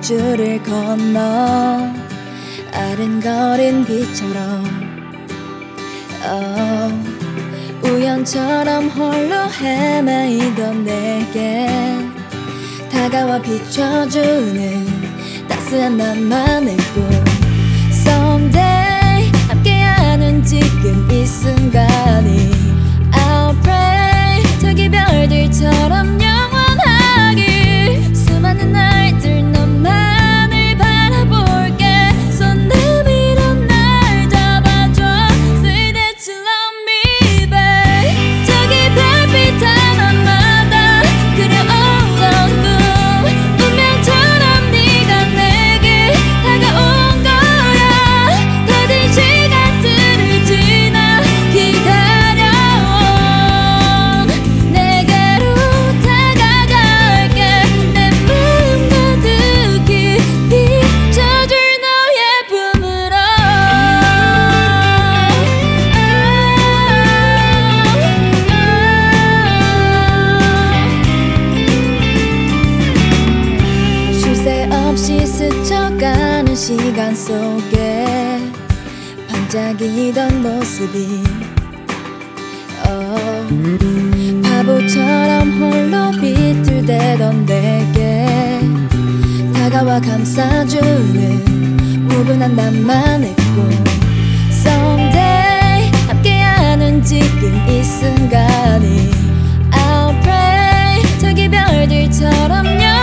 줄을 건너 아른거린 빛처럼 우연처럼 홀로 헤매이던 내게 다가와 비춰주는 따스한 나만의 꿈. Someday 함께하는 지금 이 순간이 I'll pray 저기 별들처럼 영원하길. 수많은 날들 너만을 바라볼게. 손 내밀어 날 잡아줘. Say that you love me babe. 저기 별빛 하나마다 그려오던 꿈. 운명처럼 네가 내게 다가온 거야. 더딘 시간들을 지나 기다려온 내게로 다가갈게. 내 마음 가득히 비춰줄 너의 품으로. 쉴 새 없이 스쳐가는 시간 속에 반짝이던 모습이 바보처럼 홀로 비틀대던 내게 다가와 감싸주는 포근한 나만의 꿈. Someday 함께하는 지금 이 순간이 I'll pray 저기 별들처럼